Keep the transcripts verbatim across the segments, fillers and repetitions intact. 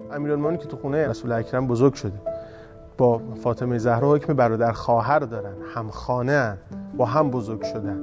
امیرالمومنین که تو خونه رسول اکرم بزرگ شده، با فاطمه زهرا حکم برادر خواهر دارن، هم خانه هن، با هم بزرگ شدن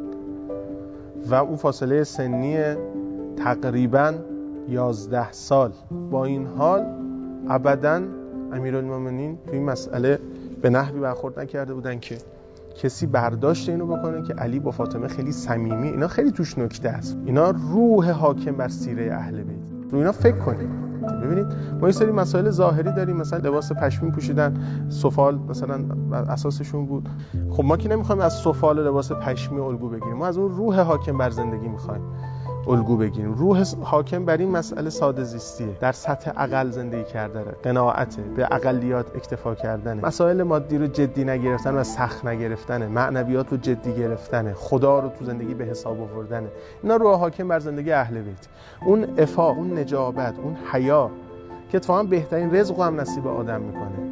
و اون فاصله سنی تقریباً یازده سال. با این حال ابداً امیرالمومنین تو این مسئله به نحوی برخورد نکرده بودن که کسی برداشت اینو بکنه که علی با فاطمه خیلی صمیمی. اینا خیلی توش نکته است. اینا روح حاکم بر سیره اهل بیت. رو اینا فکر کنید. ببینید ما یه سری مسائل ظاهری داریم، مثلا لباس پشمین پوشیدن، سفال مثلا اساسشون بود. خب ما که نمیخوایم از سفال و لباس پشمی الگو بگیریم، ما از اون روح حاکم بر زندگی میخوایم الگو بگیریم. روح حاکم بر این مسئله ساده زیستیه، در سطح اقل زندگی کردنه، قناعته، به اقلیات اکتفا کردنه، مسائل مادی رو جدی نگرفتن و سخت نگرفتنه، معنویات رو جدی گرفتنه، خدا رو تو زندگی به حساب آوردنه. اینا روح حاکم بر زندگی اهل بیت. اون عفا، اون نجابت، اون حیا که اتفاقا بهترین رزق هم نصیب آدم میکنه.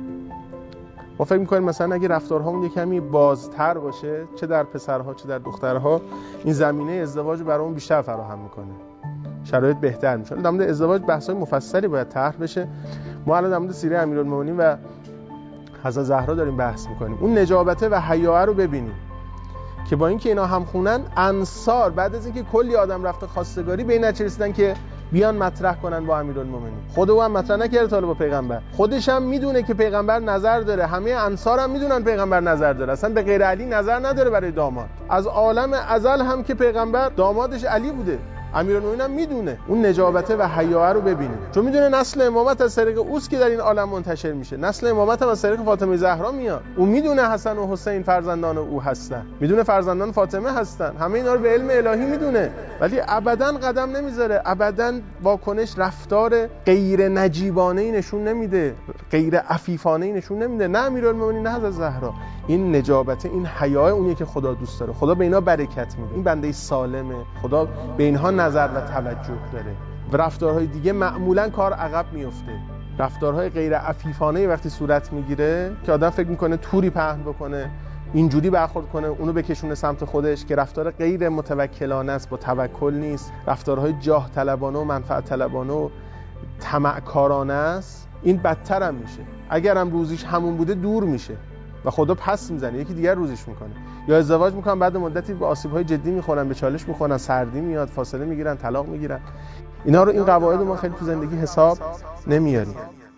ما فکر میکنیم مثلا اگه رفتارهامون یه کمی بازتر باشه، چه در پسرها چه در دخترها، این زمینه ازدواج برامون بیشتر فراهم میکنه، شرایط بهتر میشه. در مورد ازدواج بحث‌های مفصلی باید طرح بشه. ما الان در مورد سیره امیرالمومنین و حضرت زهرا داریم بحث میکنیم. اون نجابته و حیا رو ببینیم که با اینکه اینا هم خونن، انصار بعد از اینکه کلی آدم رفته خواستگاری به این نتیجه رسیدن که بیان مطرح کنن با امیرالمومنین. خود او هم مطرح نکرده تا با پیغمبر، خودش هم میدونه که پیغمبر نظر داره، همه انصار هم میدونن پیغمبر نظر داره، اصلا به غیر علی نظر نداره برای داماد. از عالم ازل هم که پیغمبر دامادش علی بوده، امیرالمومنین هم میدونه. اون نجابته و حیا رو ببینید، چون میدونه نسل امامت از طریق اوست که در این عالم منتشر میشه، نسل امامت هم از طریق فاطمه زهرا میاد. اون میدونه حسن و حسین فرزندان او هستن، میدونه فرزندان فاطمه هستن، همه اینا رو به علم الهی میدونه، ولی ابداً قدم نمیذاره، ابداً واکنش رفتار غیر نجیبانه‌ای نشون نمیده، غیر عفیفانه‌ای نشون نمیده. نه امیرالمومنین نه حضرت زهرا. این نجابته، این حیا اونیه که خدا دوست داره. خدا به اینا برکت میده. این بنده سالمه، خدا به اینها نظر و توجه داره. و رفتارهای دیگه معمولا کار عقب میفته. رفتارهای غیر عفیفانه وقتی صورت میگیره که آدم فکر میکنه توری پهن بکنه، اینجوری برخورد کنه، اونو بکشونه سمت خودش، که رفتار غیر متوکلانه است، با توکل نیست، رفتارهای جاه طلبانه و منفعت طلبانه و طمعکارانه است. این بدتر هم میشه. اگر هم روزیش همون بوده دور میشه و خدا پس میزنه، یکی دیگر روزش میکنه. یا ازدواج میکنن، بعد مدتی به آسیب‌های جدی میخورن، به چالش میخورن، سردی میاد، فاصله میگیرن، طلاق میگیرن. اینا رو، این قواعد ما خیلی تو زندگی حساب نمیاریم.